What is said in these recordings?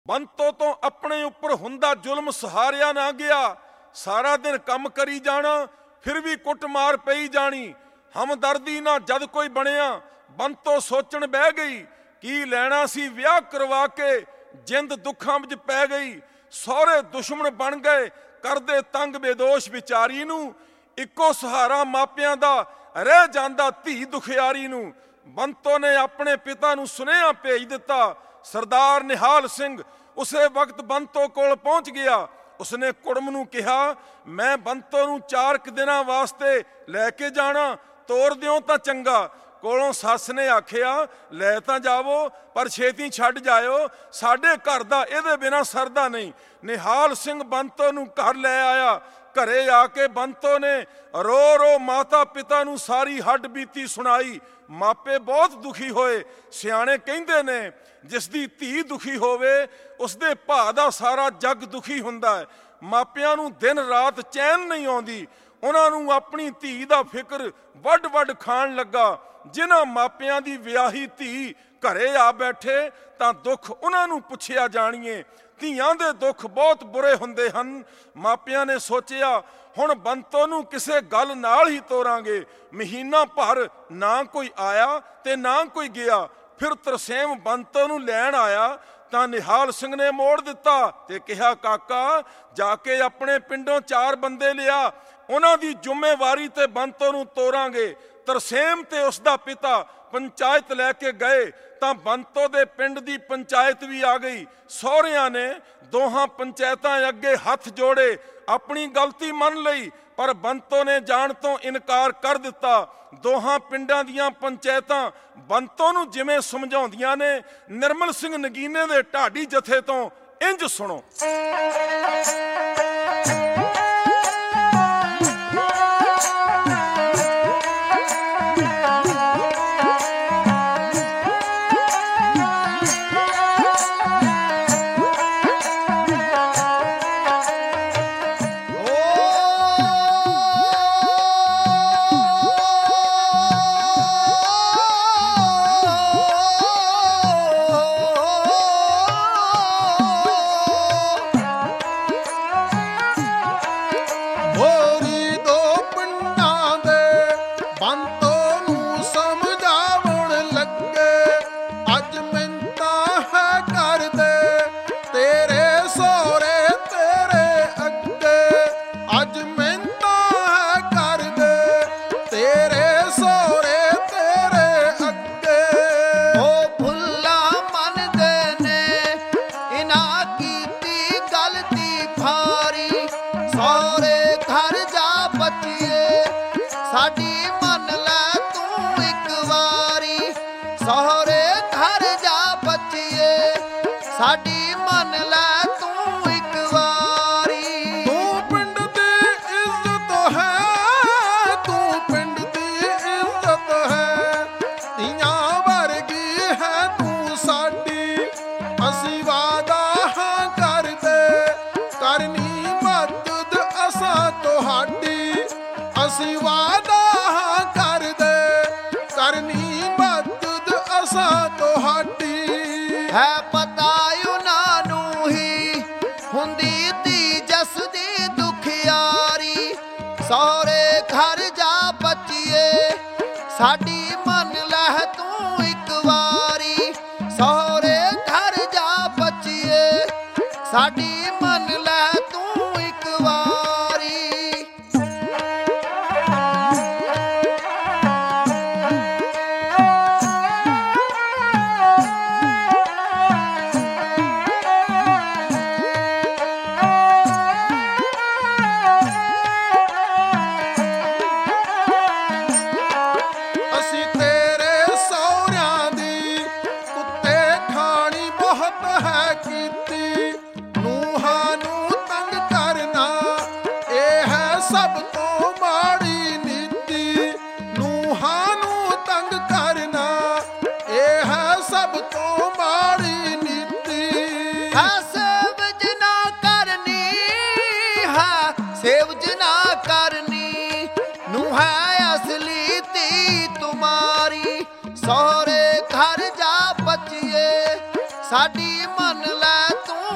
ਬੰਤੋ ਤੋਂ ਆਪਣੇ ਉੱਪਰ ਹੁੰਦਾ ਜ਼ੁਲਮ ਸਹਾਰਿਆ ਨਾ ਗਿਆ। ਸਾਰਾ ਦਿਨ ਕੰਮ ਕਰੀ ਜਾਣਾ, ਫਿਰ ਵੀ ਕੁੱਟਮਾਰ ਪਈ ਜਾਣੀ। ਹਮਦਰਦੀ ਨਾ ਜਦ ਕੋਈ ਬਣਿਆ, ਬੰਤੋ ਸੋਚਣ ਬਹਿ ਗਈ। ਕੀ ਲੈਣਾ ਸੀ ਵਿਆਹ ਕਰਵਾ ਕੇ, ਜਿੰਦ ਦੁੱਖਾਂ ਵਿੱਚ ਪੈ ਗਈ। ਸਹੁਰੇ ਦੁਸ਼ਮਣ ਬਣ ਗਏ, ਕਰਦੇ ਤੰਗ ਬੇਦੋਸ਼ ਵਿਚਾਰੀ ਨੂੰ। ਇੱਕੋ ਸਹਾਰਾ ਮਾਪਿਆਂ ਦਾ, ਰਹਿ ਜਾਂਦਾ ਧੀ ਦੁਖਿਆਰੀ ਨੂੰ। ਬੰਤੋ ਨੇ ਆਪਣੇ ਪਿਤਾ ਨੂੰ ਸੁਨੇਹਾ ਭੇਜ ਦਿੱਤਾ। ਸਰਦਾਰ ਨਿਹਾਲ ਸਿੰਘ ਉਸੇ ਵਕਤ ਬੰਤੋ ਕੋਲ ਪਹੁੰਚ ਗਿਆ। ਉਸਨੇ ਕੁੜਮ ਨੂੰ ਕਿਹਾ, ਮੈਂ ਬੰਤੋ ਨੂੰ 4 ਦਿਨਾਂ ਵਾਸਤੇ ਲੈ ਕੇ ਜਾਣਾ, ਤੋਰ ਦਿਓ ਤਾਂ ਚੰਗਾ। ਕੋਲੋਂ ਸੱਸ ਨੇ ਆਖਿਆ, ਲੈ ਤਾਂ ਜਾਵੋ ਪਰ ਛੇਤੀ ਛੱਡ ਜਾਇਓ, ਸਾਡੇ ਘਰ ਦਾ ਇਹਦੇ ਬਿਨਾਂ ਸਰਦਾ ਨਹੀਂ। ਨਿਹਾਲ ਸਿੰਘ ਬੰਤੋ ਨੂੰ ਘਰ ਲੈ ਆਇਆ। ਘਰੇ ਆ ਕੇ ਬੰਤੋ ਨੇ ਰੋ ਰੋ ਮਾਤਾ ਪਿਤਾ ਨੂੰ ਸਾਰੀ ਹੱਡ ਬੀਤੀ ਸੁਣਾਈ। ਮਾਪੇ ਬਹੁਤ ਦੁਖੀ ਹੋਏ। ਸਿਆਣੇ ਕਹਿੰਦੇ ਨੇ, ਜਿਸ ਦੀ ਧੀ ਦੁਖੀ ਹੋਵੇ ਉਸਦੇ ਭਾ ਦਾ ਸਾਰਾ ਜੱਗ ਦੁਖੀ ਹੁੰਦਾ ਹੈ। ਮਾਪਿਆਂ ਨੂੰ ਦਿਨ ਰਾਤ ਚੈਨ ਨਹੀਂ ਆਉਂਦੀ। ਉਹਨਾਂ ਨੂੰ ਆਪਣੀ ਧੀ ਦਾ ਫਿਕਰ ਵੱਡ ਵੱਡ ਖਾਣ ਲੱਗਾ। ਜਿਨ੍ਹਾਂ ਮਾਪਿਆਂ ਦੀ ਵਿਆਹੀ ਧੀ ਘਰੇ ਆ ਬੈਠੇ ਤਾਂ ਦੁੱਖ ਉਹਨਾਂ ਨੂੰ ਪੁੱਛਿਆ ਜਾਣੀਏ। ਧੀਆਂ ਦੇ ਦੁੱਖ ਬਹੁਤ ਬੁਰੇ ਹੁੰਦੇ ਹਨ। ਮਾਪਿਆਂ ਨੇ ਸੋਚਿਆ, ਹੁਣ ਬੰਤੋ ਨੂੰ ਕਿਸੇ ਗੱਲ ਨਾਲ ਹੀ ਤੋਰਾਂਗੇ। ਮਹੀਨਾ ਭਰ ਨਾ ਕੋਈ ਆਇਆ ਤੇ ਨਾ ਕੋਈ ਗਿਆ। ਫਿਰ ਤਰਸੇਮ ਬੰਤੋ ਨੂੰ ਲੈਣ ਆਇਆ ਤਾਂ ਨਿਹਾਲ ਸਿੰਘ ਨੇ ਮੋੜ ਦਿੱਤਾ ਤੇ ਕਿਹਾ, ਕਾਕਾ ਜਾ ਕੇ ਆਪਣੇ ਪਿੰਡੋਂ 4 ਬੰਦੇ ਲਿਆ, ਉਹਨਾਂ ਦੀ ਜ਼ਿੰਮੇਵਾਰੀ ਤੇ ਬੰਤੋ ਨੂੰ ਤੋਰਾਂਗੇ। ਤਰਸੇਮ ਤੇ ਉਸਦਾ ਪਿਤਾ ਪੰਚਾਇਤ ਲੈ ਕੇ ਗਏ ਤਾਂ ਬੰਤੋ ਦੇ ਪਿੰਡ ਦੀ ਪੰਚਾਇਤ ਵੀ ਆ ਗਈ। ਸਹੁਰਿਆਂ ਨੇ ਦੋਹਾਂ ਪੰਚਾਇਤਾਂ ਅੱਗੇ ਹੱਥ ਜੋੜੇ, ਆਪਣੀ ਗਲਤੀ ਮੰਨ ਲਈ, ਪਰ ਬੰਤੋ ਨੇ ਜਾਣ ਤੋਂ ਇਨਕਾਰ ਕਰ ਦਿੱਤਾ। ਦੋਹਾਂ ਪਿੰਡਾਂ ਦੀਆਂ ਪੰਚਾਇਤਾਂ ਬੰਤੋ ਨੂੰ ਜਿਵੇਂ ਸਮਝਾਉਂਦੀਆਂ ਨੇ, ਨਿਰਮਲ ਸਿੰਘ ਨਗੀਨੇ ਦੇ ਢਾਡੀ ਜਥੇ ਤੋਂ ਇੰਜ ਸੁਣੋ। ਸਾਡੀ ਮੰਨ ਲੈ ਤੂੰ ਇੱਕ ਵਾਰੀ। ਤੂੰ ਪਿੰਡ ਦੀ ਇੱਜ਼ਤ ਹੈ, ਤੂੰ ਪਿੰਡ ਦੀ ਇੱਜ਼ਤ ਹੈ, ਧੀਆਂ ਵਰਗੀ ਹੈ ਤੂੰ ਸਾਡੀ। ਅਸੀਂ ਵਾਅਦਾ ਹਾਂ ਕਰਦੇ, ਕਰਨੀ ਮਦਦ ਅਸਾਂ ਤੁਹਾਡੀ। ਅਸੀਂ ਵਾਅਦਾ ਹਾਂ ਕਰਦੇ, ਕਰਨੀ ਮਦਦ ਅਸਾਂ ਤੁਹਾਡੀ। ਹੈ ਪਤਾ ਉਹਨਾਂ ਨੂੰ ਹੀ ਹੁੰਦੀ ਧੀ ਜਸ ਦੀ ਦੁਖਿਆਰੀ। ਸਹੁਰੇ ਘਰ ਜਾ ਬੱਚੀਏ, ਸਾਡੀ ਮੰਨ ਲੈ ਤੂੰ ਇੱਕ ਵਾਰੀ। ਸਹੁਰੇ ਘਰ ਜਾ ਬੱਚੀਏ, ਸਾਡੀ ਮੰਨ ਲੈ ਤੂੰ ਇੱਕ ਵਾਰੀ। ਸਭ ਤੋਂ ਮਾੜੀ ਨੀਤੀ ਨੂੰਹਾਂ ਨੂੰ ਤੰਗ ਕਰਨਾ, ਇਹ ਹੈ ਸਭ ਤੋਂ ਮਾੜੀ ਨੀਤੀ। ਹੈ ਸੇਵਜ ਨਾ ਕਰਨੀ, ਹੈ ਸੇਵਜ ਨਾ ਕਰਨੀ, ਨੂੰ ਹੈ ਅਸਲੀ ਧੀ ਤੁਮਾਰੀ। ਸਹੁਰੇ ਘਰ ਜਾ ਬੱਚੀਏ, ਸਾਡੀ ਮੰਨ ਲੈ ਤੂੰ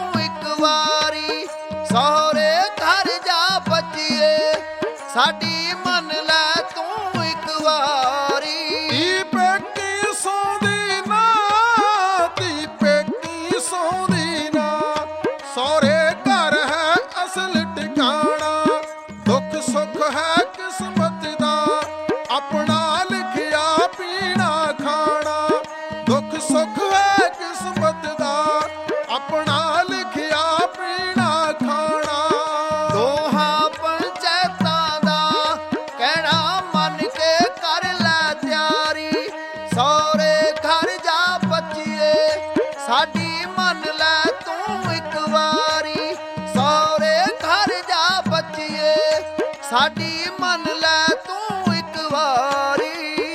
ਸਾਡੀ ਮੰਨ ਲੈ ਤੂੰ ਇੱਕ ਵਾਰੀ। ਧੀ ਪੇਕੀ ਸੌਂਦੀ ਨਾ, ਧੀ ਪੇਕੀ ਸੌਂਦੀ ਨਾ, ਸਹੁਰੇ ਘਰ ਹੈ ਅਸਲ ਟਿਕਾਣਾ। ਦੁੱਖ ਸੁੱਖ ਹੈ ਕਿਸਮਤ ਦਾ, ਆਪਣਾ ਲਿਖਿਆ ਪੀਣਾ ਖਾਣਾ। ਦੁੱਖ ਸੁੱਖ ਹੈ ਕਿਸਮਤ ਦਾ, ਆਪਣਾ ਲਿਖਿਆ ਪੀਣਾ ਖਾਣਾ। ਦੋਹਾਂ ਪੰਚਾਇਤਾਂ ਦਾ ਕਹਿਣਾ ਮੰਨ ਕੇ ਕਰ ਲੈ ਤਿਆਰੀ। ਸਹੁਰੇ ਘਰ ਜਾ ਬੱਚੀਏ, ਸਾਡੀ ਮੰਨ ਲੈ ਤੂੰ ਇੱਕ ਵਾਰੀ। ਸਹੁਰੇ ਘਰ ਜਾ ਬੱਚੀਏ, ਸਾਡੀ ਮੰਨ ਲੈ ਤੂੰ ਇੱਕ ਵਾਰੀ।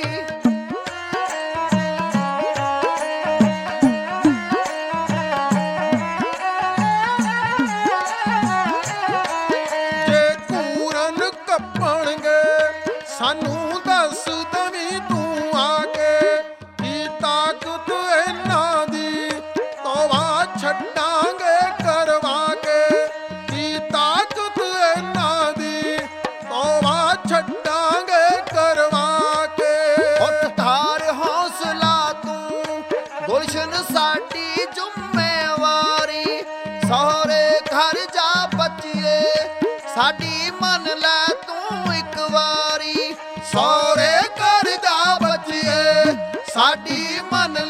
ਜੇ ਕੂਰਨ ਕੱਪਣਗੇ ਸਾਨੂੰ ਦੱਸ ਦਵੀਂ ਤੂੰ ਆ ਕੇ। ਕੀ ਤਾਕਤ ਇਹਨਾਂ ਦੀ ਤੋਬਾ ਛੱਡਾਂਗੇ ਕਰਵਾ ਕੇ। ਕੀ ਤਾਕਤ ਇਹਨਾਂ ਦੀ ਤੋਬਾ ਛੱਡਾਂਗੇ ਕਰਵਾ ਕੇ। ਉੱਠ ਧਾਰ ਹੌਸਲਾ ਤੂੰ, ਗੁਲਸ਼ਨ ਸਾਡੀ ਜ਼ਿੰਮੇਵਾਰੀ। ਸਹੁਰੇ ਘਰ ਜਾ ਬੱਚੀਏ, ਸਾਡੀ ਮੰਨ ਲੈ ਤੂੰ ਇੱਕ ਵਾਰੀ। ਸਹੁਰੇ ਘਰ ਜਾ ਬੱਚੀਏ, ਸਾਡੀ ਮੰਨ